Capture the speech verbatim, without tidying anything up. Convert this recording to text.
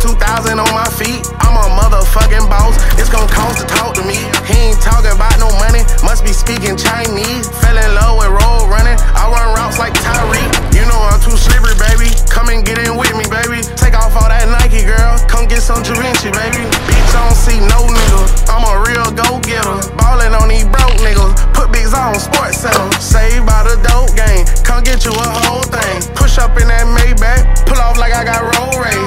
two thousand on my feet. I'm a motherfucking boss. It's gon' cost to talk to me. He ain't talking about